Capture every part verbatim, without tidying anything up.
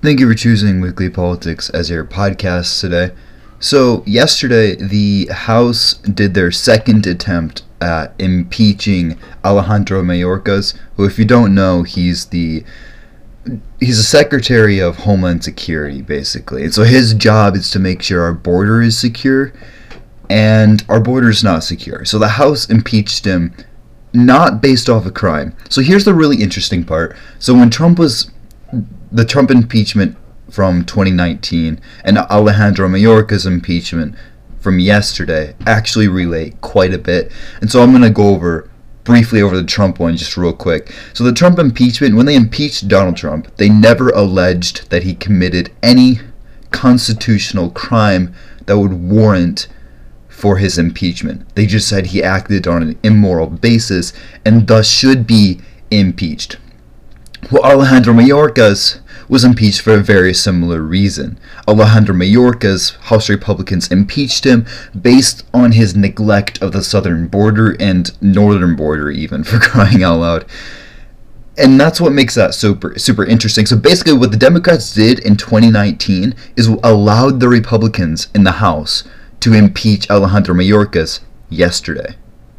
Thank you for choosing Weekly Politics as your podcast today. So, yesterday, the House did their second attempt at impeaching Alejandro Mayorkas, who, if you don't know, he's the he's a Secretary of Homeland Security, basically. And so his job is to make sure our border is secure, and our border is not secure. So the House impeached him not based off a crime. So here's the really interesting part. So when Trump was the Trump impeachment from twenty nineteen and Alejandro Mayorkas impeachment from yesterday actually relate quite a bit. And so I'm going to go over briefly over the Trump one just real quick. So the Trump impeachment, when they impeached Donald Trump, they never alleged that he committed any constitutional crime that would warrant for his impeachment. They just said he acted on an immoral basis and thus should be impeached. Well, Alejandro Mayorkas was impeached for a very similar reason. Alejandro Mayorkas, House Republicans impeached him based on his neglect of the southern border and northern border, even, for crying out loud. And that's what makes that super super interesting. So basically what the Democrats did in twenty nineteen is allowed the Republicans in the House to impeach Alejandro Mayorkas yesterday.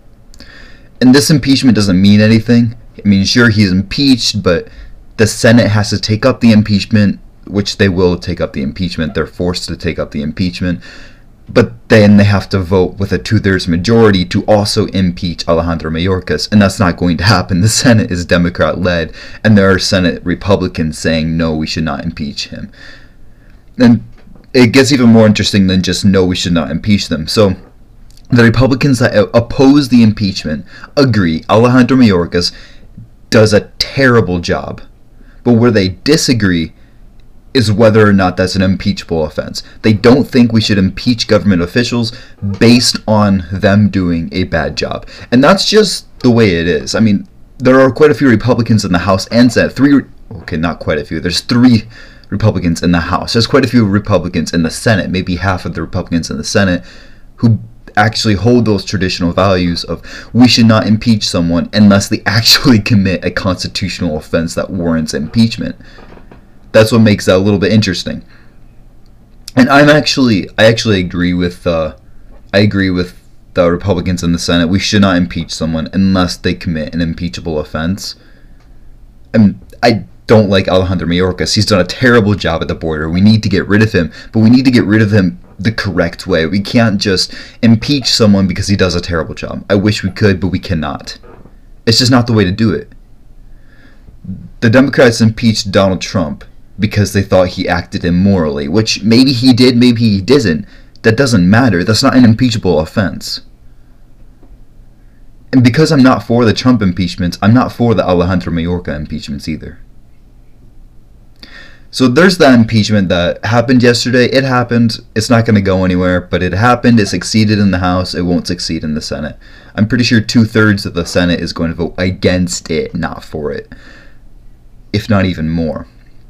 And this impeachment doesn't mean anything. I mean, sure, he's impeached, but the Senate has to take up the impeachment, which they will take up the impeachment. They're forced to take up the impeachment. But then they have to vote with a two-thirds majority to also impeach Alejandro Mayorkas, and that's not going to happen. The Senate is Democrat-led, and there are Senate Republicans saying, no, we should not impeach him. And it gets even more interesting than just, no, we should not impeach them. So the Republicans that oppose the impeachment agree Alejandro Mayorkas does a terrible job. But where they disagree is whether or not that's an impeachable offense. They don't think we should impeach government officials based on them doing a bad job. And that's just the way it is. I mean, there are quite a few Republicans in the House and Senate. Three, okay, not quite a few. There's three Republicans in the House. There's quite a few Republicans in the Senate, maybe half of the Republicans in the Senate, who actually hold those traditional values of we should not impeach someone unless they actually commit a constitutional offense that warrants impeachment. That's what makes that a little bit interesting. And I'm actually, I actually agree with, uh, I agree with the Republicans in the Senate. We should not impeach someone unless they commit an impeachable offense. And I don't like Alejandro Mayorkas. He's done a terrible job at the border. We need to get rid of him, but we need to get rid of him the correct way. We can't just impeach someone because he does a terrible job. I wish we could, but we cannot. It's just not the way to do it. The Democrats impeached Donald Trump because they thought he acted immorally, which maybe he did, maybe he didn't. That doesn't matter. That's not an impeachable offense. And because I'm not for the Trump impeachments, I'm not for the Alejandro Mayorkas impeachments either. So there's that impeachment that happened yesterday. It happened. It's not going to go anywhere, but it happened. It succeeded in the House. It won't succeed in the Senate. I'm pretty sure two-thirds of the Senate is going to vote against it, not for it, if not even more.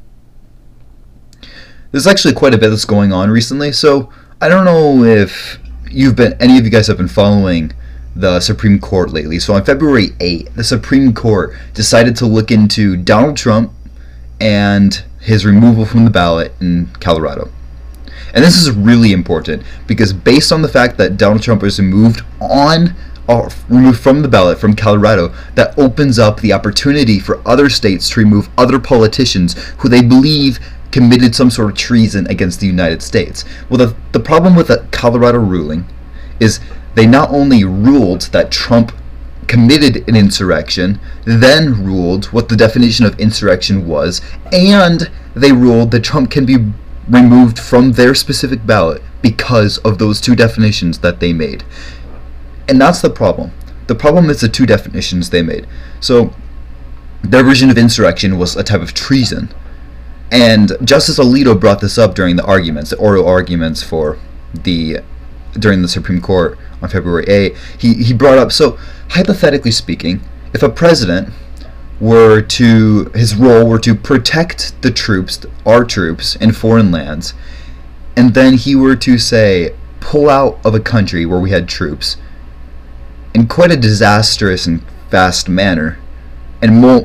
There's actually quite a bit that's going on recently, so I don't know if you've been, any of you guys have been following the Supreme Court lately. So on February eighth, the Supreme Court decided to look into Donald Trump and his removal from the ballot in Colorado. And this is really important because based on the fact that Donald Trump was removed on or removed from the ballot from Colorado, that opens up the opportunity for other states to remove other politicians who they believe committed some sort of treason against the United States. Well, the, the problem with the Colorado ruling is they not only ruled that Trump committed an insurrection, then ruled what the definition of insurrection was, and they ruled that Trump can be removed from their specific ballot because of those two definitions that they made. And that's the problem. The problem is the two definitions they made. So their version of insurrection was a type of treason. And Justice Alito brought this up during the arguments, the oral arguments for the during the Supreme Court on February eighth. He he brought up, so hypothetically speaking, if a president were to, his role were to protect the troops, our troops, in foreign lands, and then he were to, say, pull out of a country where we had troops in quite a disastrous and fast manner, and won't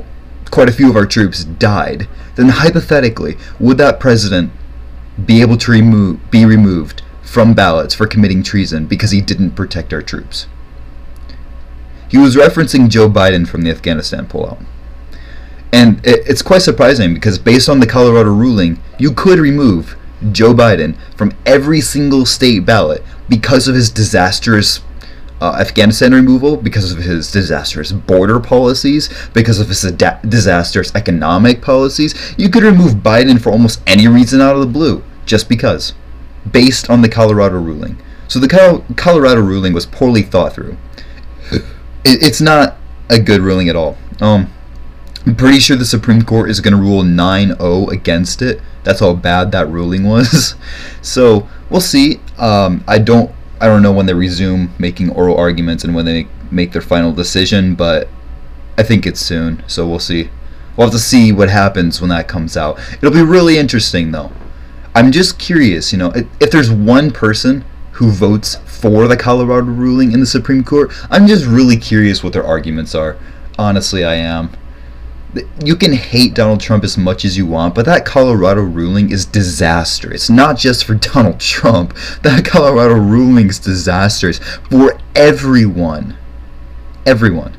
quite a few of our troops died, then hypothetically, would that president be able to remove, be removed from ballots for committing treason because he didn't protect our troops? He was referencing Joe Biden from the Afghanistan pullout. And it, it's quite surprising because based on the Colorado ruling, you could remove Joe Biden from every single state ballot because of his disastrous uh, Afghanistan removal, because of his disastrous border policies, because of his ada- disastrous economic policies. You could remove Biden for almost any reason out of the blue, just because, based on the Colorado ruling. So the Col- Colorado ruling was poorly thought through. It, it's not a good ruling at all. Um, I'm pretty sure the Supreme Court is going to rule nine oh against it. That's how bad that ruling was. So we'll see. Um, I don't. I don't know when they resume making oral arguments and when they make their final decision, but I think it's soon. So we'll see. We'll have to see what happens when that comes out. It'll be really interesting, though. I'm just curious. You know, if, if there's one person who votes for the Colorado ruling in the Supreme Court, I'm just really curious what their arguments are. Honestly, I am. You can hate Donald Trump as much as you want, but that Colorado ruling is disastrous. Not just for Donald Trump. That Colorado ruling is disastrous for everyone. Everyone.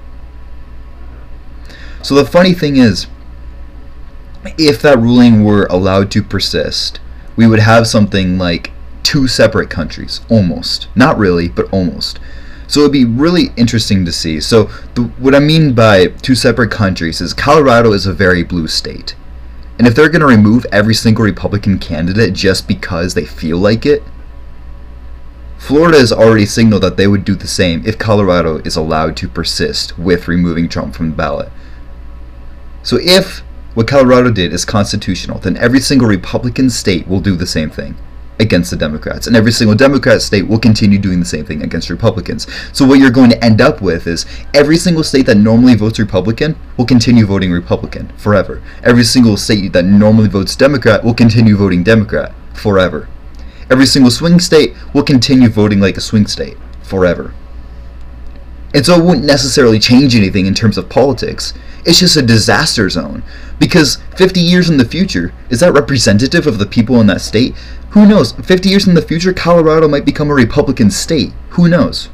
So the funny thing is, if that ruling were allowed to persist, we would have something like two separate countries. Almost. Not really, but almost. So it'd be really interesting to see. So the, what I mean by two separate countries is Colorado is a very blue state. And if they're going to remove every single Republican candidate just because they feel like it, Florida has already signaled that they would do the same if Colorado is allowed to persist with removing Trump from the ballot. So if what Colorado did is constitutional, then every single Republican state will do the same thing against the Democrats, and every single Democrat state will continue doing the same thing against Republicans. So what you're going to end up with is every single state that normally votes Republican will continue voting Republican forever. Every single state that normally votes Democrat will continue voting Democrat forever. Every single swing state will continue voting like a swing state forever. And so it wouldn't necessarily change anything in terms of politics. It's just a disaster zone. Because fifty years in the future, is that representative of the people in that state? Who knows? fifty years in the future, Colorado might become a Republican state. Who knows?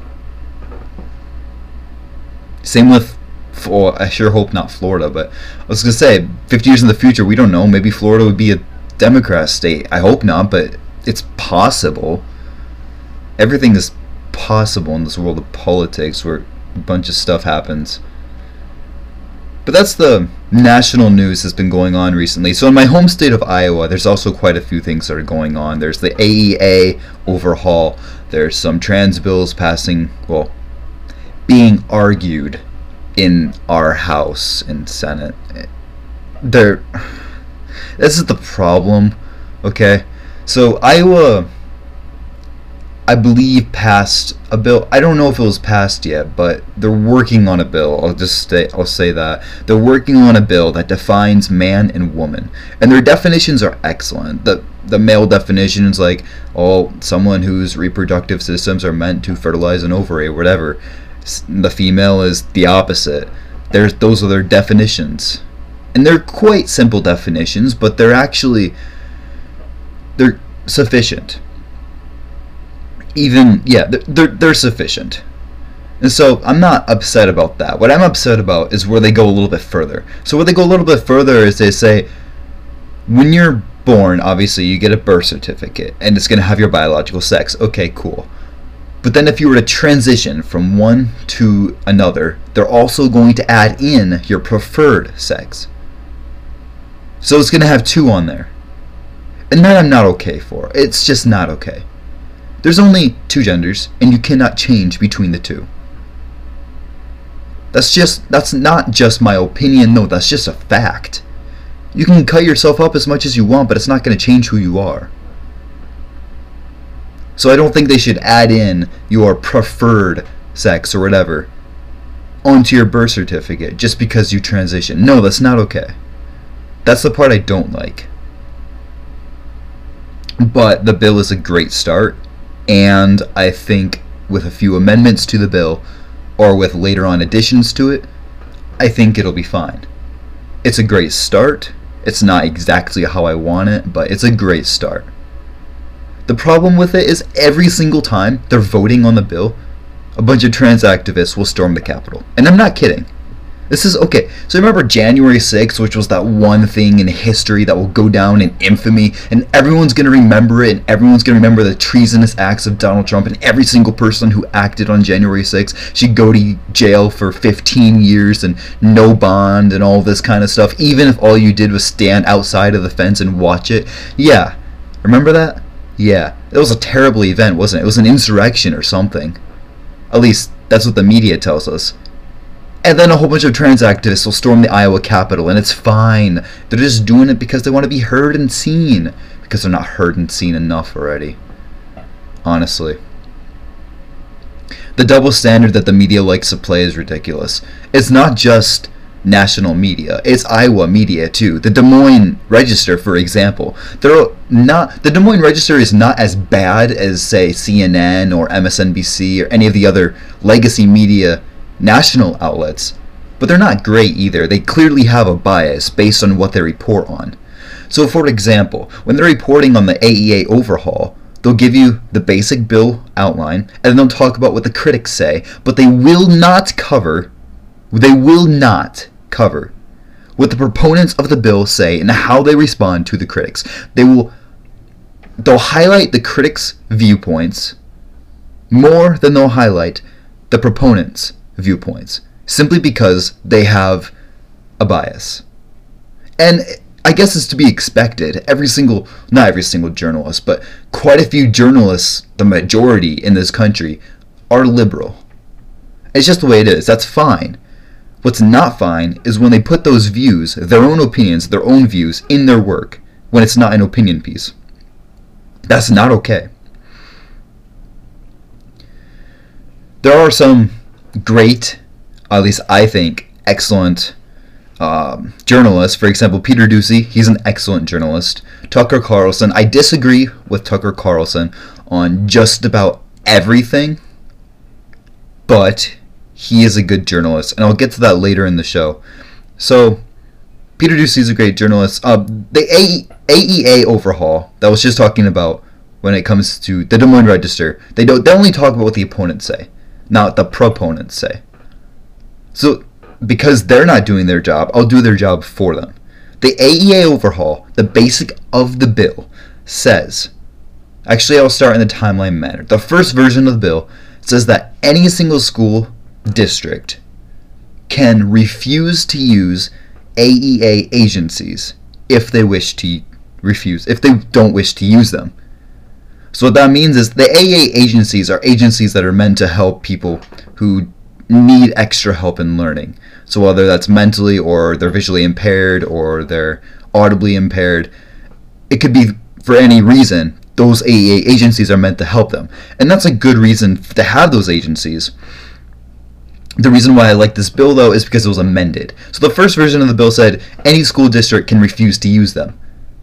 Same with, well, I sure hope not Florida, but I was going to say, fifty years in the future, we don't know. Maybe Florida would be a Democrat state. I hope not, but it's possible. Everything is possible in this world of politics where a bunch of stuff happens. But that's the national news that's been going on recently. So in my home state of Iowa, there's also quite a few things that are going on. There's the A E A overhaul. There's some trans bills passing, well, being argued in our House and Senate. There, this is the problem, okay? So Iowa, I believe, passed a bill. I don't know if it was passed yet, but they're working on a bill. I'll just say, I'll say that. They're working on a bill that defines man and woman. And their definitions are excellent. The the male definition is like, oh, someone whose reproductive systems are meant to fertilize an ovary or whatever. The female is the opposite. There's, those are their definitions. And they're quite simple definitions, but they're actually, they're sufficient. Even, yeah, they're, they're sufficient. And so I'm not upset about that. What I'm upset about is where they go a little bit further. So where they go a little bit further is they say, when you're born, obviously you get a birth certificate, and it's going to have your biological sex. Okay, cool. But then if you were to transition from one to another, they're also going to add in your preferred sex. So it's going to have two on there. And that I'm not okay for. It's just not okay. There's only two genders, and you cannot change between the two. That's just, that's not just my opinion, no, that's just a fact. You can cut yourself up as much as you want, but it's not going to change who you are. So I don't think they should add in your preferred sex or whatever onto your birth certificate just because you transition. No, that's not okay. That's the part I don't like. But the bill is a great start. And I think with a few amendments to the bill, or with later on additions to it, I think it'll be fine. It's a great start. It's not exactly how I want it, but it's a great start. The problem with it is every single time they're voting on the bill, a bunch of trans activists will storm the Capitol. And I'm not kidding. This is okay. So remember January sixth, which was that one thing in history that will go down in infamy, and everyone's going to remember it, and everyone's going to remember the treasonous acts of Donald Trump, and every single person who acted on January sixth should go to jail for fifteen years and no bond and all this kind of stuff, even if all you did was stand outside of the fence and watch it. Yeah. Remember that? Yeah. It was a terrible event, wasn't it? It was an insurrection or something. At least, that's what the media tells us. And then a whole bunch of trans activists will storm the Iowa Capitol, and it's fine. They're just doing it because they want to be heard and seen. Because they're not heard and seen enough already. Honestly. The double standard that the media likes to play is ridiculous. It's not just national media. It's Iowa media, too. The Des Moines Register, for example. They're not, the Des Moines Register is not as bad as, say, C N N or M S N B C or any of the other legacy media national outlets, but they're not great either. They clearly have a bias based on what they report on. So for example, when they're reporting on the A E A overhaul, they'll give you the basic bill outline, and then they'll talk about what the critics say, but they will not cover, they will not cover what the proponents of the bill say and how they respond to the critics. They will, they'll highlight the critics' viewpoints more than they'll highlight the proponents' viewpoints, simply because they have a bias. And I guess it's to be expected. Every single, not every single journalist, but quite a few journalists, the majority in this country, are liberal. It's just the way it is. That's fine. What's not fine is when they put those views, their own opinions, their own views, in their work, when it's not an opinion piece. That's not okay. There are some great, at least I think, excellent um, journalists. For example, Peter Doocy, he's an excellent journalist. Tucker Carlson, I disagree with Tucker Carlson on just about everything, but he is a good journalist, and I'll get to that later in the show. So, Peter Doocy is a great journalist. Uh, the A E A overhaul that I was just talking about when it comes to the Des Moines Register, they don't. They only talk about what the opponents say, not the proponents say. So, because they're not doing their job, I'll do their job for them. The A E A overhaul, the basic of the bill, says, actually I'll start in the timeline manner. The first version of the bill says that any single school district can refuse to use A E A agencies if they wish to refuse, if they don't wish to use them. So what that means is the A E A agencies are agencies that are meant to help people who need extra help in learning. So whether that's mentally, or they're visually impaired, or they're audibly impaired, it could be for any reason. Those A E A agencies are meant to help them. And that's a good reason to have those agencies. The reason why I like this bill, though, is because it was amended. So the first version of the bill said any school district can refuse to use them.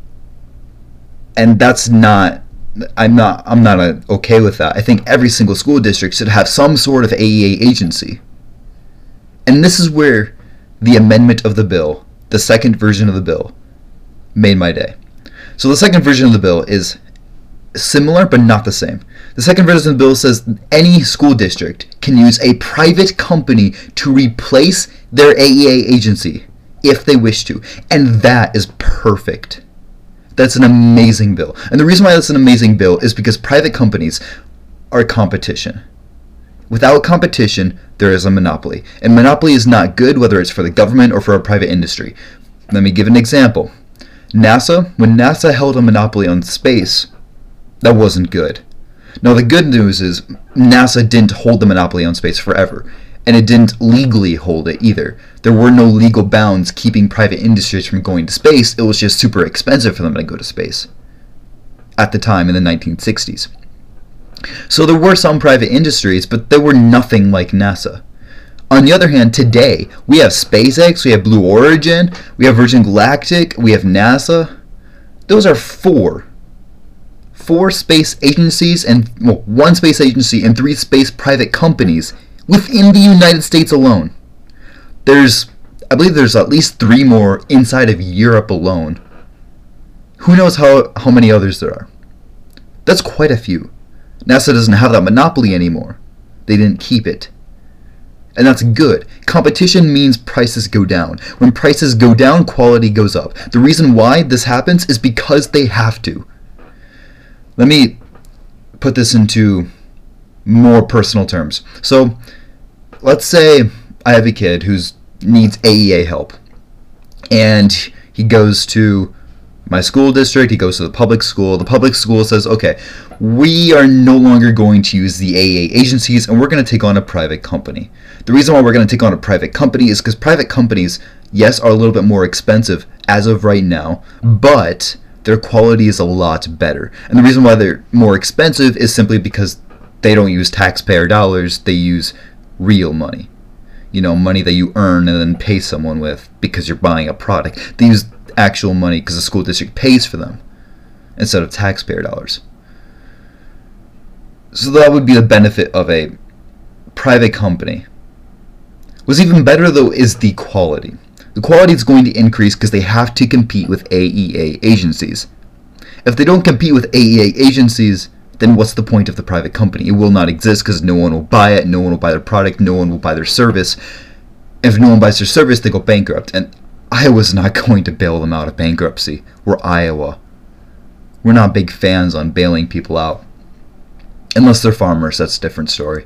And that's not, I'm not, I'm not a, okay with that. I think every single school district should have some sort of A E A agency. And this is where the amendment of the bill, the second version of the bill, made my day. So the second version of the bill is similar but not the same. The second version of the bill says any school district can use a private company to replace their A E A agency if they wish to. And that is perfect. That's an amazing bill. And the reason why that's an amazing bill is because private companies are competition. Without competition, there is a monopoly. And monopoly is not good, whether it's for the government or for a private industry. Let me give an example. NASA, when NASA held a monopoly on space, that wasn't good. Now the good news is NASA didn't hold the monopoly on space forever, and it didn't legally hold it either. There were no legal bounds keeping private industries from going to space. It was just super expensive for them to go to space at the time in the nineteen sixties. So there were some private industries, but they were nothing like NASA. On the other hand, today, we have SpaceX, we have Blue Origin, we have Virgin Galactic, we have NASA. Those are four. Four space agencies, and well, one space agency and three space private companies within the United States alone. There's I believe there's at least three more inside of Europe alone. Who knows how, how many others there are? That's quite a few. NASA doesn't have that monopoly anymore. They didn't keep it. And that's good. Competition means prices go down. When prices go down, quality goes up. The reason why this happens is because they have to. Let me put this into more personal terms. So, let's say I have a kid who needs A E A help. And he goes to my school district, he goes to the public school. The public school says, okay, we are no longer going to use the A E A agencies and we're going to take on a private company. The reason why we're going to take on a private company is because private companies, yes, are a little bit more expensive as of right now, but their quality is a lot better. And the reason why they're more expensive is simply because they don't use taxpayer dollars, they use real money. You know, money that you earn and then pay someone with because you're buying a product. They use actual money because the school district pays for them instead of taxpayer dollars. So that would be the benefit of a private company. What's even better though is the quality. The quality is going to increase because they have to compete with A E A agencies. If they don't compete with A E A agencies, then what's the point of the private company? It will not exist because no one will buy it, no one will buy their product, no one will buy their service. If no one buys their service, they go bankrupt. And Iowa's not going to bail them out of bankruptcy. We're Iowa. We're not big fans on bailing people out. Unless they're farmers, that's a different story.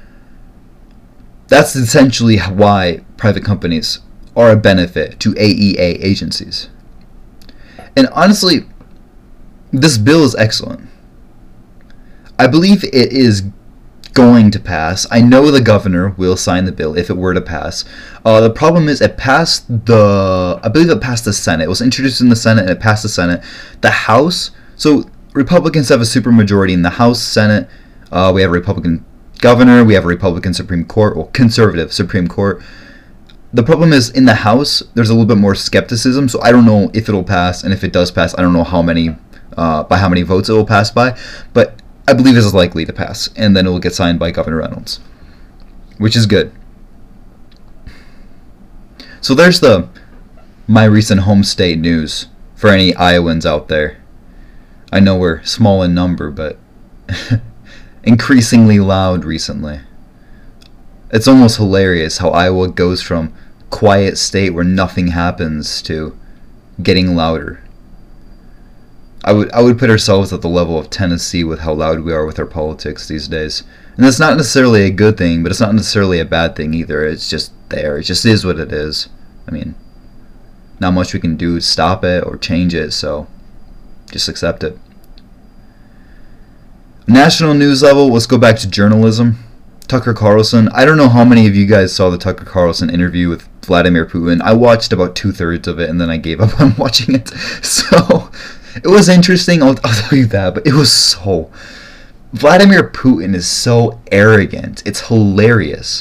That's essentially why private companies are a benefit to A E A agencies. And honestly, this bill is excellent. I believe it is going to pass. I know the governor will sign the bill if it were to pass. Uh, the problem is it passed the, I believe it passed the Senate. It was introduced in the Senate and it passed the Senate. The House, so Republicans have a supermajority in the House, Senate. Uh, we have a Republican governor, we have a Republican Supreme Court, or conservative Supreme Court. The problem is in the House, there's a little bit more skepticism, so I don't know if it'll pass, and if it does pass, I don't know how many, uh, by how many votes it will pass by, but I believe it's likely to pass, and then it will get signed by Governor Reynolds, which is good. So there's the my recent home state news for any Iowans out there. I know we're small in number, but increasingly loud recently. It's almost hilarious how Iowa goes from quiet state where nothing happens to getting louder. I would I would put ourselves at the level of Tennessee with how loud we are with our politics these days. And that's not necessarily a good thing, but it's not necessarily a bad thing either. It's just there. It just is what it is. I mean, not much we can do to stop it or change it, so just accept it. National news level, let's go back to journalism. Tucker Carlson. I don't know how many of you guys saw the Tucker Carlson interview with Vladimir Putin. I watched about two-thirds of it and then I gave up on watching it. So, it was interesting, I'll, I'll tell you that, but it was so... Vladimir Putin is so arrogant. It's hilarious.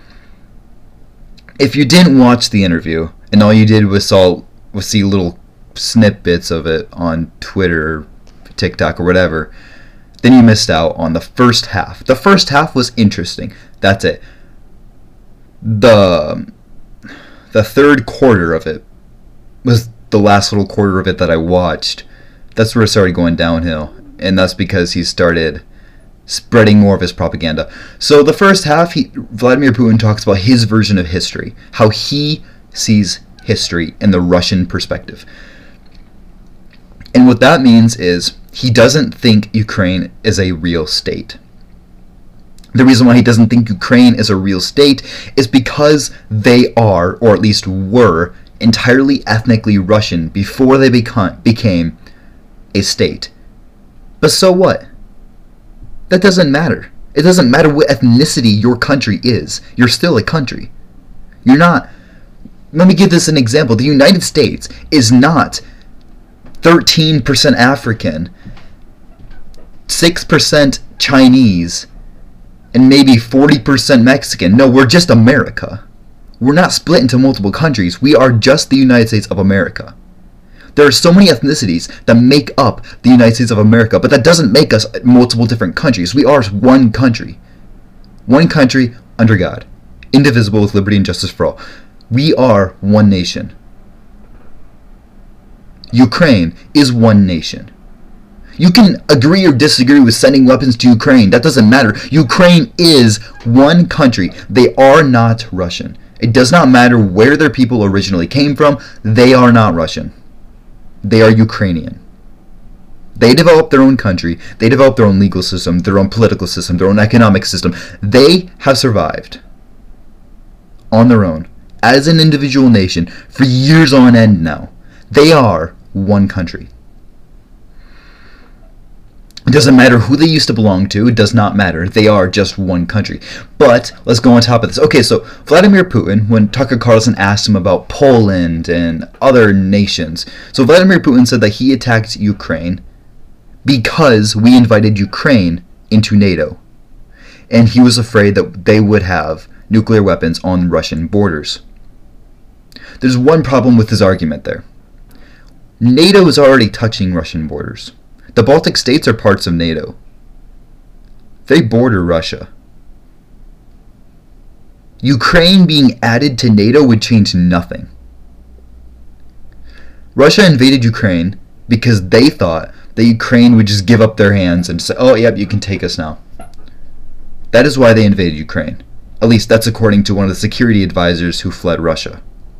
If you didn't watch the interview, and all you did was saw was see little snippets of it on Twitter, or TikTok, or whatever, then you missed out on the first half. The first half was interesting. That's it. The the third quarter of it was the last little quarter of it that I watched. That's where it started going downhill, and that's because he started spreading more of his propaganda. So the first half, he, Vladimir Putin talks about his version of history, how he sees history in the Russian perspective. And what that means is he doesn't think Ukraine is a real state. The reason why he doesn't think Ukraine is a real state is because they are, or at least were, entirely ethnically Russian before they beca- became a state. But so what? That doesn't matter. It doesn't matter what ethnicity your country is. You're still a country. You're not... Let me give this an example. The United States is not thirteen percent African, six percent Chinese, and maybe forty percent Mexican. No, we're just America. We're not split into multiple countries. We are just the United States of America. There are so many ethnicities that make up the United States of America, but that doesn't make us multiple different countries. We are one country. One country under God. Indivisible with liberty and justice for all. We are one nation. Ukraine is one nation. You can agree or disagree with sending weapons to Ukraine. That doesn't matter. Ukraine is one country. They are not Russian. It does not matter where their people originally came from. They are not Russian. They are Ukrainian. They developed their own country. They developed their own legal system, their own political system, their own economic system. They have survived on their own as an individual nation for years on end now. They are one country. It doesn't matter who they used to belong to. It does not matter. They are just one country. But let's go on top of this. Okay, so Vladimir Putin, when Tucker Carlson asked him about Poland and other nations, so Vladimir Putin said that he attacked Ukraine because we invited Ukraine into NATO. And he was afraid that they would have nuclear weapons on Russian borders. There's one problem with his argument there. NATO is already touching Russian borders. The Baltic states are parts of NATO. They border Russia. Ukraine being added to NATO would change nothing. Russia invaded Ukraine because they thought that Ukraine would just give up their hands and say, oh, yep, you can take us now. That is why they invaded Ukraine. At least that's according to one of the security advisors who fled Russia.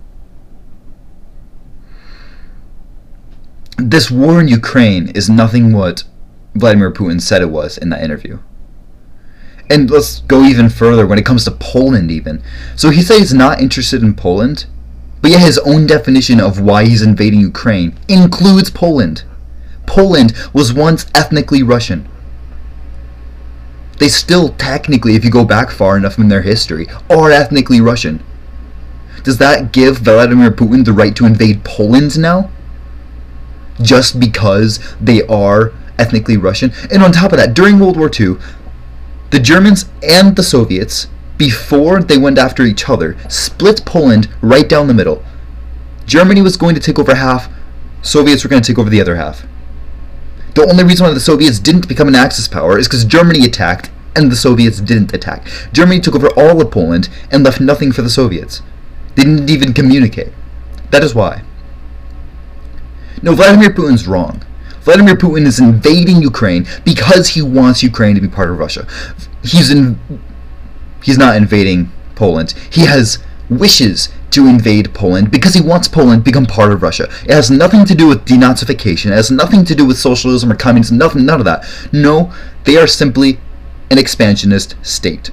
This war in Ukraine is nothing what Vladimir Putin said it was in that interview. And let's go even further when it comes to Poland even. So he said he's not interested in Poland, but yet his own definition of why he's invading Ukraine includes Poland. Poland was once ethnically Russian. They still technically, if you go back far enough in their history, are ethnically Russian. Does that give Vladimir Putin the right to invade Poland now? Just because they are ethnically Russian? And on top of that, during World War Two, the Germans and the Soviets, before they went after each other, split Poland right down the middle. Germany was going to take over half, Soviets were going to take over the other half. The only reason why the Soviets didn't become an Axis power is because Germany attacked and the Soviets didn't attack. Germany took over all of Poland and left nothing for the Soviets. They didn't even communicate. That is why. No, Vladimir Putin's wrong. Vladimir Putin is invading Ukraine because he wants Ukraine to be part of Russia. He's in, he's not invading Poland. He has wishes to invade Poland because he wants Poland to become part of Russia. It has nothing to do with denazification. It has nothing to do with socialism or communism. Nothing, none of that. No, they are simply an expansionist state.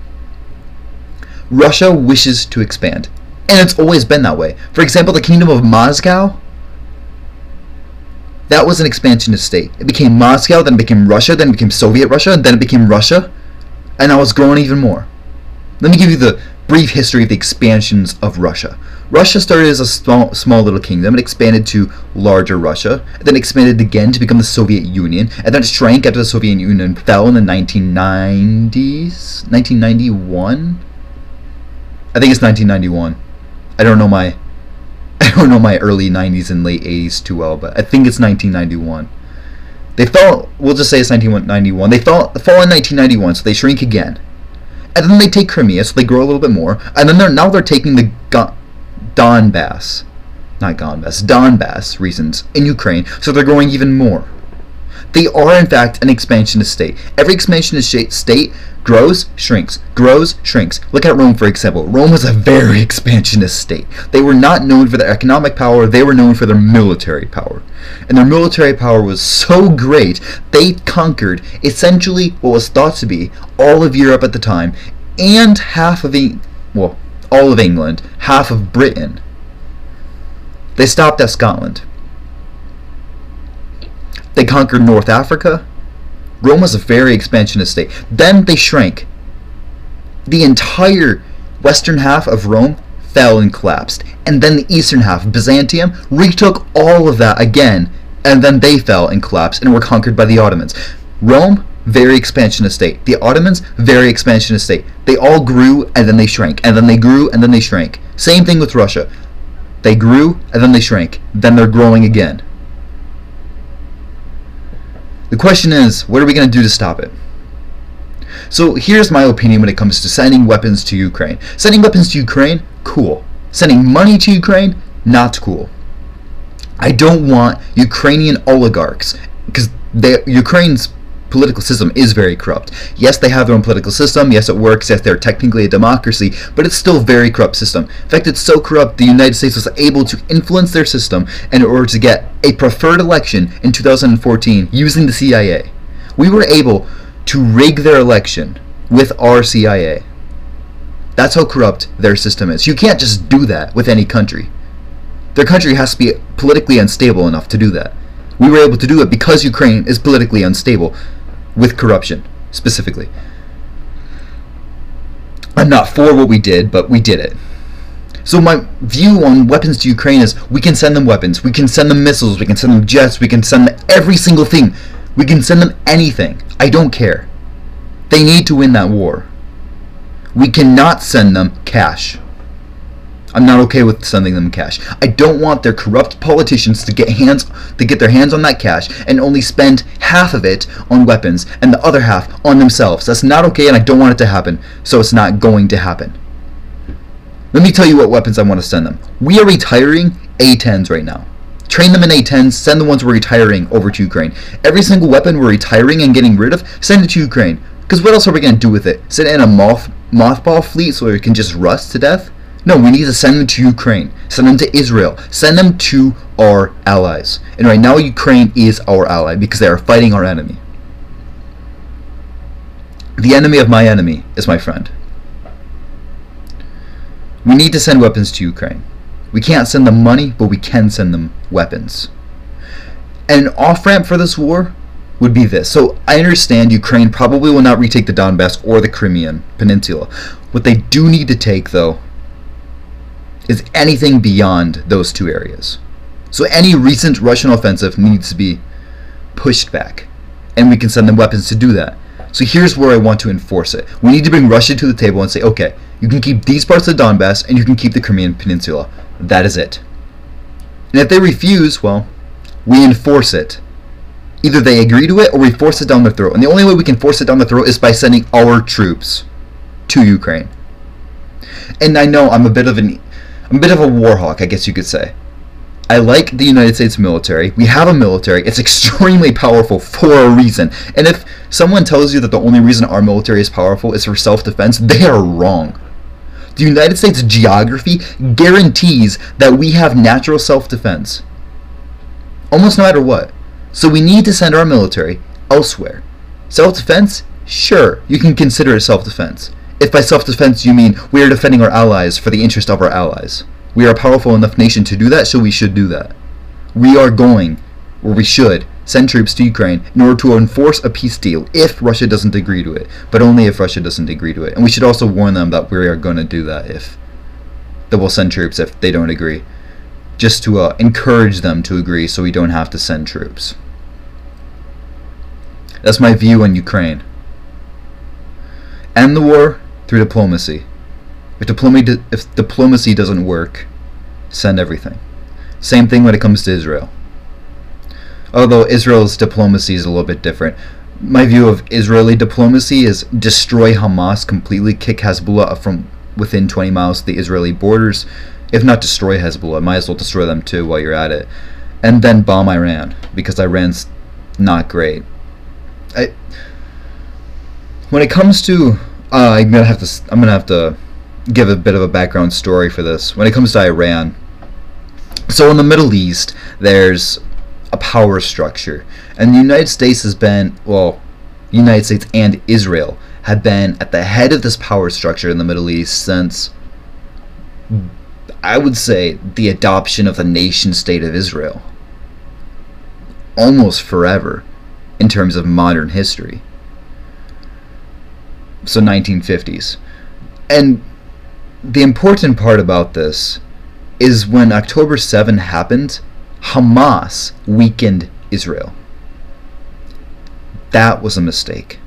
Russia wishes to expand, and it's always been that way. For example, the Kingdom of Moscow, that was an expansionist state. It became Moscow, then it became Russia, then it became Soviet Russia, and then it became Russia, and now it's growing even more. Let me give you the brief history of the expansions of Russia. Russia started as a small, small little kingdom. It expanded to larger Russia, then expanded again to become the Soviet Union, and then it shrank after the Soviet Union fell in the nineteen nineties? nineteen ninety-one? I think it's nineteen ninety-one. I don't know my... I don't know my early nineties and late eighties too well, but I think it's nineteen ninety-one. They fell, we'll just say it's nineteen ninety-one. They fell, fell in nineteen ninety-one, so they shrink again. And then they take Crimea, so they grow a little bit more. And then they're now they're taking the Go- Donbass, not Donbass, Donbass regions in Ukraine, so they're growing even more. They are, in fact, an expansionist state. Every expansionist state grows, shrinks, grows, shrinks. Look at Rome, for example. Rome was a very expansionist state. They were not known for their economic power. They were known for their military power. And their military power was so great, they conquered, essentially, what was thought to be all of Europe at the time, and half of, e- well, all of England, half of Britain. They stopped at Scotland. They conquered North Africa. Rome was a very expansionist state. Then they shrank. The entire western half of Rome fell and collapsed. And then the eastern half, Byzantium, retook all of that again. And then they fell and collapsed and were conquered by the Ottomans. Rome, very expansionist state. The Ottomans, very expansionist state. They all grew and then they shrank. And then they grew and then they shrank. Same thing with Russia. They grew and then they shrank. Then they're growing again. The question is, what are we going to do to stop it? So here's my opinion when it comes to sending weapons to Ukraine. Sending weapons to Ukraine, cool. Sending money to Ukraine, not cool. I don't want Ukrainian oligarchs, because Ukraine's political system is very corrupt. Yes, they have their own political system. Yes, it works. Yes, they're technically a democracy, but it's still a very corrupt system. In fact, it's so corrupt, the United States was able to influence their system in order to get a preferred election in two thousand fourteen using the C I A. We were able to rig their election with our C I A. That's how corrupt their system is. You can't just do that with any country. Their country has to be politically unstable enough to do that. We were able to do it because Ukraine is politically unstable, with corruption, specifically. I'm not for what we did, but we did it. So my view on weapons to Ukraine is we can send them weapons, we can send them missiles, we can send them jets, we can send them every single thing. We can send them anything. I don't care. They need to win that war. We cannot send them cash. I'm not okay with sending them cash. I don't want their corrupt politicians to get hands to get their hands on that cash and only spend half of it on weapons and the other half on themselves. That's not okay, and I don't want it to happen, so it's not going to happen. Let me tell you what weapons I want to send them. We are retiring A tens right now. Train them in A tens, send the ones we're retiring over to Ukraine. Every single weapon we're retiring and getting rid of, send it to Ukraine. Because what else are we going to do with it? Sit in a moth, mothball fleet so it can just rust to death? No, we need to send them to Ukraine. Send them to Israel. Send them to our allies. And right now Ukraine is our ally because they are fighting our enemy. The enemy of my enemy is my friend. We need to send weapons to Ukraine. We can't send them money, but we can send them weapons. And an off-ramp for this war would be this. So I understand Ukraine probably will not retake the Donbass or the Crimean Peninsula. What they do need to take, though, is anything beyond those two areas. So any recent Russian offensive needs to be pushed back, and we can send them weapons to do that. So here's where I want to enforce it. We need to bring Russia to the table and say, okay, you can keep these parts of Donbass and you can keep the Crimean Peninsula. That is it. And if they refuse, well, we enforce it. Either they agree to it or we force it down their throat. And the only way we can force it down their throat is by sending our troops to Ukraine. And I know I'm a bit of an I'm a bit of a war hawk, I guess you could say. I like the United States military. We have a military. It's extremely powerful for a reason. And if someone tells you that the only reason our military is powerful is for self-defense, they are wrong. The United States geography guarantees that we have natural self-defense, almost no matter what. So we need to send our military elsewhere. Self-defense? Sure, you can consider it self-defense. If by self-defense you mean we are defending our allies for the interest of our allies. We are a powerful enough nation to do that, so we should do that. We are going, or we should, send troops to Ukraine in order to enforce a peace deal if Russia doesn't agree to it, but only if Russia doesn't agree to it. And we should also warn them that we are going to do that if, that we'll send troops if they don't agree, just to uh, encourage them to agree so we don't have to send troops. That's my view on Ukraine. End the war through diplomacy. If diplomacy, if diplomacy doesn't work, send everything. Same thing when it comes to Israel. Although Israel's diplomacy is a little bit different. My view of Israeli diplomacy is destroy Hamas completely, kick Hezbollah from within twenty miles of the Israeli borders. If not destroy Hezbollah, might as well destroy them too while you're at it. And then bomb Iran, because Iran's not great. I, when it comes to, uh, I'm gonna have to, I'm gonna have to give a bit of a background story for this. When it comes to Iran, so in the Middle East, there's a power structure, and the United States has been, well, United States and Israel have been at the head of this power structure in the Middle East since, I would say, the adoption of the nation state of Israel. Almost forever, in terms of modern history. So nineteen fifties. And the important part about this is when October seventh happened, Hamas weakened Israel. That was a mistake.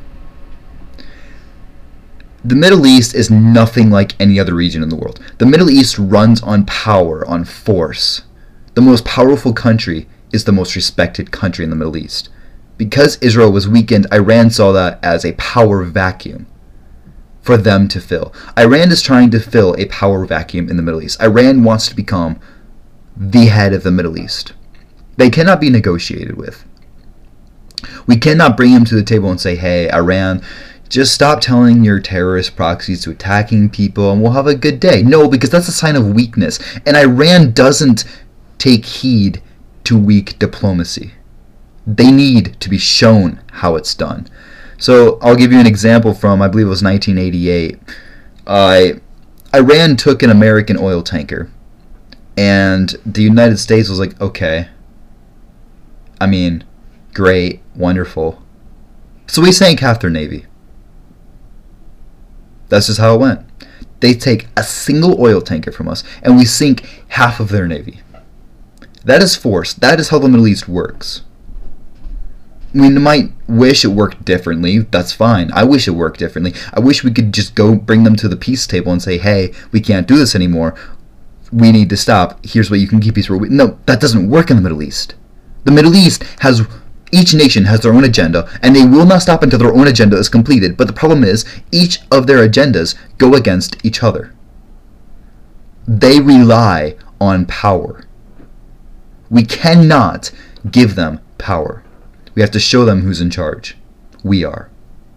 The Middle East is nothing like any other region in the world. The Middle East runs on power, on force. The most powerful country is the most respected country in the Middle East. Because Israel was weakened, Iran saw that as a power vacuum. for them to fill. Iran is trying to fill a power vacuum in the Middle East. Iran wants to become the head of the Middle East. They cannot be negotiated with. We cannot bring them to the table and say, hey, Iran, just stop telling your terrorist proxies to attacking people and we'll have a good day. No, because that's a sign of weakness. And Iran doesn't take heed to weak diplomacy. They need to be shown how it's done. So I'll give you an example from, I believe it was nineteen eighty-eight. Uh, Iran took an American oil tanker, and the United States was like, okay, I mean, great, wonderful. So we sank half their navy. That's just how it went. They take a single oil tanker from us, and we sink half of their navy. That is force. That is how the Middle East works. We might wish it worked differently. That's fine. I wish it worked differently. I wish we could just go bring them to the peace table and say, hey, we can't do this anymore. We need to stop. Here's what you can keep peaceful. No, that doesn't work in the Middle East. The Middle East has, each nation has their own agenda, and they will not stop until their own agenda is completed. But the problem is, each of their agendas go against each other. They rely on power. We cannot give them power. We have to show them who's in charge. We are.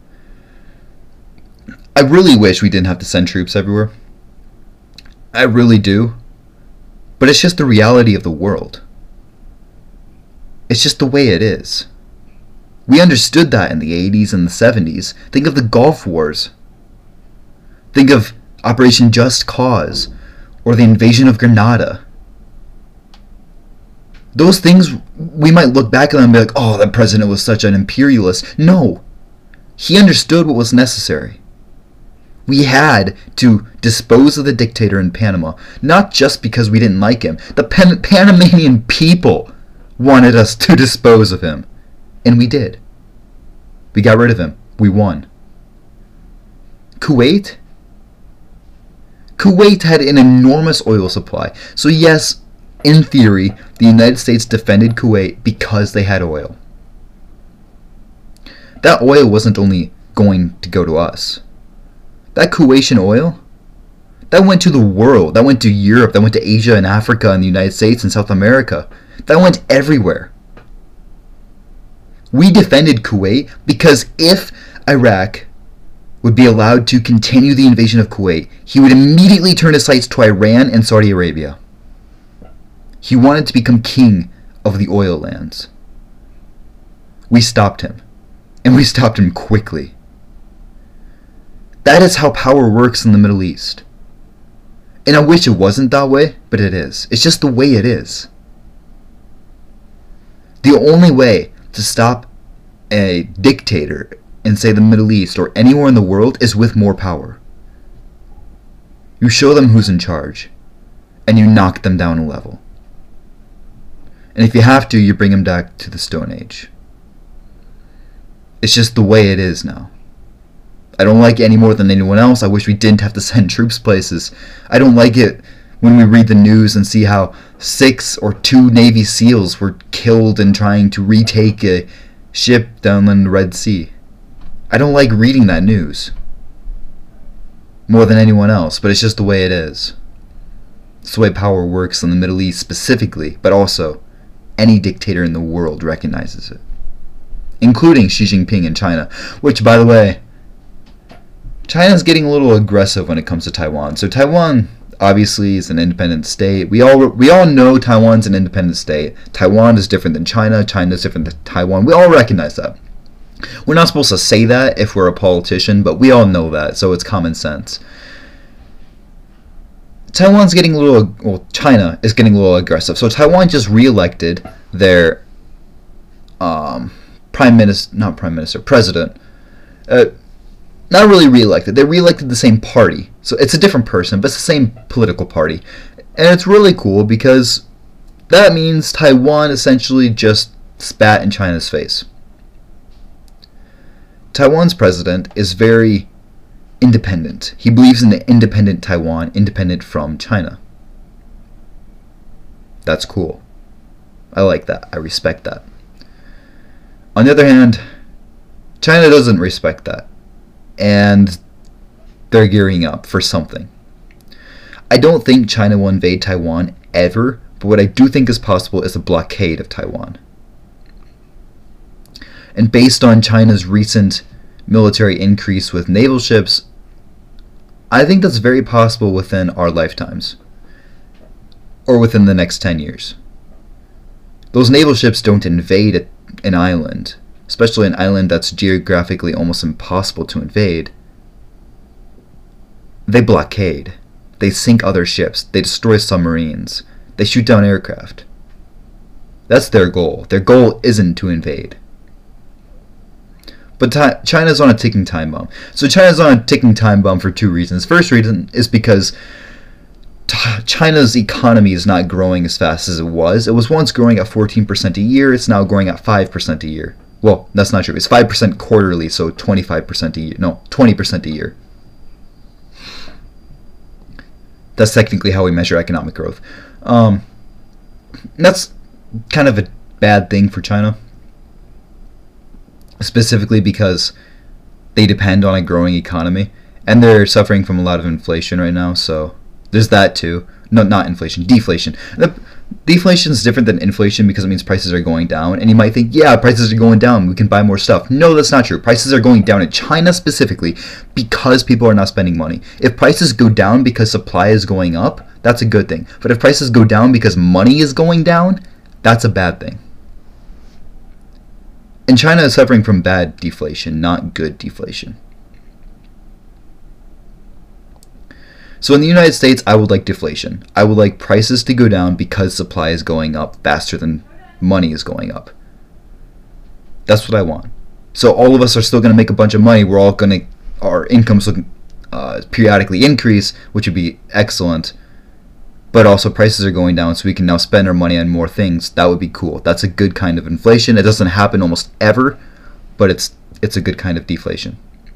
I really wish we didn't have to send troops everywhere. I really do. But it's just the reality of the world. It's just the way it is. We understood that in the eighties and the seventies. Think of the Gulf Wars. Think of Operation Just Cause or the invasion of Grenada. Those things, we might look back at them and be like, oh, that president was such an imperialist. No. He understood what was necessary. We had to dispose of the dictator in Panama, not just because we didn't like him. The Pan- Panamanian people wanted us to dispose of him. And we did. We got rid of him. We won. Kuwait? Kuwait had an enormous oil supply. So yes, in theory, the United States defended Kuwait because they had oil. That oil wasn't only going to go to us. That Kuwaitian oil, that went to the world. That went to Europe. That went to Asia and Africa and the United States and South America. That went everywhere. We defended Kuwait because if Iraq would be allowed to continue the invasion of Kuwait, he would immediately turn his sights to Iran and Saudi Arabia. He wanted to become king of the oil lands. We stopped him. And we stopped him quickly. That is how power works in the Middle East. And I wish it wasn't that way, but it is. It's just the way it is. The only way to stop a dictator in, say, the Middle East or anywhere in the world is with more power. You show them who's in charge, and you knock them down a level. And if you have to, you bring them back to the Stone Age. It's just the way it is now. I don't like it any more than anyone else. I wish we didn't have to send troops places. I don't like it when we read the news and see how six or two Navy SEALs were killed in trying to retake a ship down in the Red Sea. I don't like reading that news more than anyone else, but it's just the way it is. It's the way power works in the Middle East specifically, but also any dictator in the world recognizes it, including Xi Jinping in China, which, by the way, China's getting a little aggressive when it comes to Taiwan. So Taiwan obviously is an independent state. We all we all know Taiwan's an independent state. Taiwan is different than China. China is different than Taiwan. We all recognize that. We're not supposed to say that if we're a politician, but we all know that, so it's common sense. Taiwan's getting a little, well, China is getting a little aggressive. So Taiwan just re-elected their um, prime minister, not prime minister, president. Uh, not really re-elected. They re-elected the same party. So it's a different person, but it's the same political party. And it's really cool because that means Taiwan essentially just spat in China's face. Taiwan's president is very independent. He believes in an independent Taiwan, independent from China. That's cool. I like that. I respect that. On the other hand, China doesn't respect that. And they're gearing up for something. I don't think China will invade Taiwan ever, but what I do think is possible is a blockade of Taiwan. And based on China's recent military increase with naval ships, I think that's very possible within our lifetimes, or within the next ten years. Those naval ships don't invade an island, especially an island that's geographically almost impossible to invade. They blockade. They sink other ships. They destroy submarines. They shoot down aircraft. That's their goal. Their goal isn't to invade. But ta- China's on a ticking time bomb. So China's on a ticking time bomb for two reasons. First reason is because t- China's economy is not growing as fast as it was. It was once growing at fourteen percent a year. It's now growing at five percent a year. Well, that's not true. It's five percent quarterly, so twenty-five percent a year. No, twenty percent a year. That's technically how we measure economic growth. Um, that's kind of a bad thing for China, specifically because they depend on a growing economy, and they're suffering from a lot of inflation right now, so there's that too. No, not inflation, deflation. The, deflation is different than inflation because it means prices are going down, and you might think, yeah, prices are going down, we can buy more stuff. No, that's not true. Prices are going down in China specifically because people are not spending money. If prices go down because supply is going up, that's a good thing. But if prices go down because money is going down, that's a bad thing. And China is suffering from bad deflation, not good deflation. So in the United States, I would like deflation. I would like prices to go down because supply is going up faster than money is going up. That's what I want. So all of us are still going to make a bunch of money. We're all going to, our incomes will uh, periodically increase, which would be excellent. But also prices are going down, so we can now spend our money on more things. That would be cool. That's a good kind of inflation. It doesn't happen almost ever, but it's it's a good kind of deflation.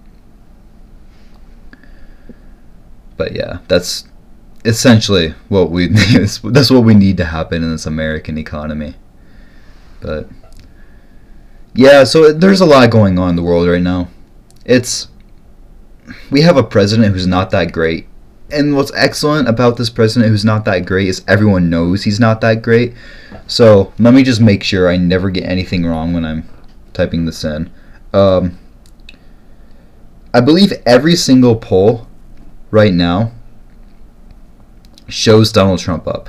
But yeah, that's essentially what we that's what we need to happen in this American economy. But yeah, so there's a lot going on in the world right now. It's we have a president who's not that great. And what's excellent about this president who's not that great is everyone knows he's not that great. So let me just make sure I never get anything wrong when I'm typing this in. Um, I believe every single poll right now shows Donald Trump up.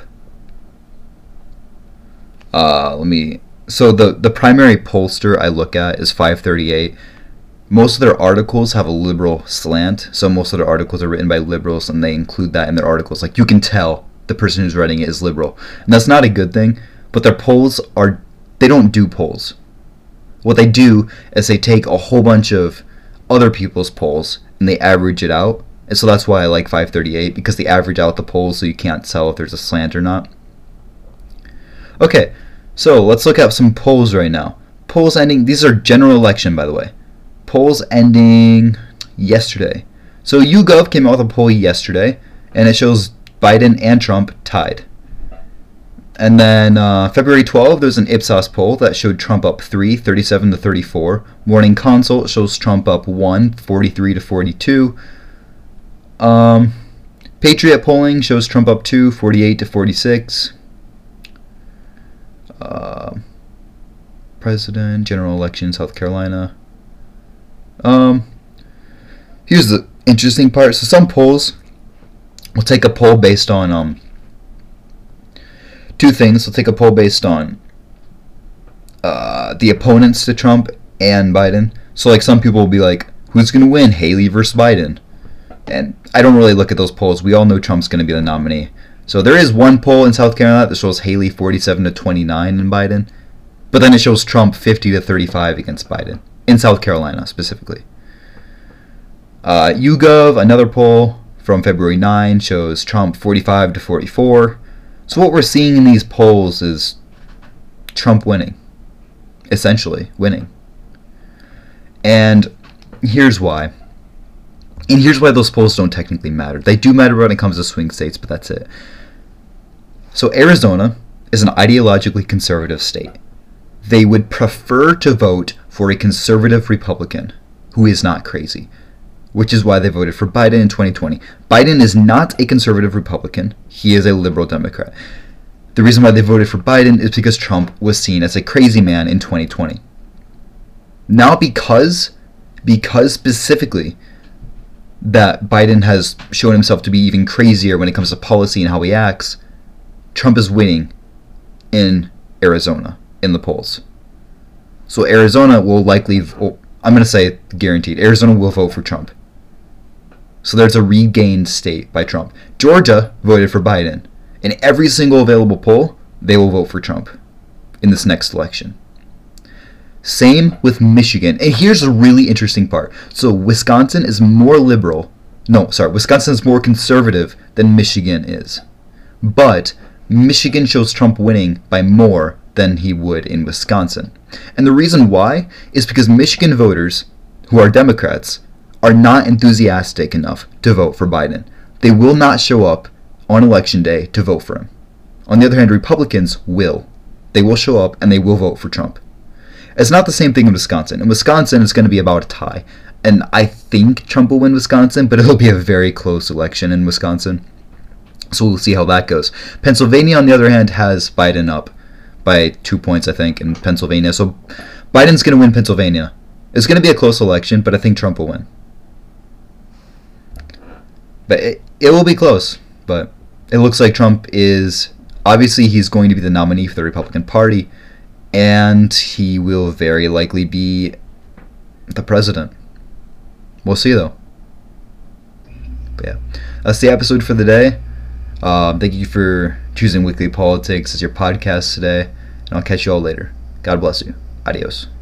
Uh, let me. So the the primary pollster I look at is five thirty-eight. Most of their articles have a liberal slant, so most of their articles are written by liberals, and they include that in their articles. Like, you can tell the person who's writing it is liberal, and that's not a good thing. But their polls are, they don't do polls. What they do is they take a whole bunch of other people's polls and they average it out. And so that's why I like five thirty-eight, because they average out the polls so you can't tell if there's a slant or not. Okay, so let's look at some polls right now. Polls ending, these are general election, by the way. Polls ending yesterday. So YouGov came out with a poll yesterday, and it shows Biden and Trump tied. And then uh, February twelfth, there's an Ipsos poll that showed Trump up three, thirty-seven to thirty-four. Morning Consult shows Trump up one, forty-three to forty-two. Um, Patriot polling shows Trump up two, forty-eight to forty-six. Uh, President, general election, South Carolina. Um, here's the interesting part. So some polls will take a poll based on um two things. They'll take a poll based on uh, the opponents to Trump and Biden. So like some people will be like, who's going to win, Haley versus Biden? And I don't really look at those polls. We all know Trump's going to be the nominee. So there is one poll in South Carolina that shows Haley forty-seven to twenty-nine in Biden, but then it shows Trump fifty to thirty-five against Biden. In South Carolina, specifically. Uh, YouGov, another poll from February ninth, shows Trump forty-five to forty-four. So what we're seeing in these polls is Trump winning. Essentially, winning. And here's why. And here's why those polls don't technically matter. They do matter when it comes to swing states, but that's it. So Arizona is an ideologically conservative state. They would prefer to vote for a conservative Republican who is not crazy. which is why they voted for Biden in twenty twenty. Biden is not a conservative Republican. He is a liberal Democrat. The reason why they voted for Biden is because Trump was seen as a crazy man in twenty twenty. Now because, because specifically that Biden has shown himself to be even crazier when it comes to policy and how he acts, Trump is winning in Arizona in the polls. So Arizona will likely, well, I'm going to say guaranteed, Arizona will vote for Trump. So there's a regained state by Trump. Georgia voted for Biden. In every single available poll, they will vote for Trump in this next election. Same with Michigan. And here's a really interesting part. So Wisconsin is more liberal. No, sorry. Wisconsin is more conservative than Michigan is. But Michigan shows Trump winning by more than he would in Wisconsin. And the reason why is because Michigan voters, who are Democrats, are not enthusiastic enough to vote for Biden. They will not show up on election day to vote for him. On the other hand, Republicans will. They will show up and they will vote for Trump. It's not the same thing in Wisconsin. In Wisconsin, it's going to be about a tie. And I think Trump will win Wisconsin, but it'll be a very close election in Wisconsin. So we'll see how that goes. Pennsylvania, on the other hand, has Biden up by two points, I think, in Pennsylvania. So Biden's going to win Pennsylvania. It's going to be a close election, but I think Trump will win. But it, it will be close. But it looks like Trump is, obviously he's going to be the nominee for the Republican Party, and he will very likely be the president. We'll see, though. But yeah, that's the episode for the day. Uh, thank you for choosing Weekly Politics as your podcast today, and I'll catch you all later. God bless you. Adios.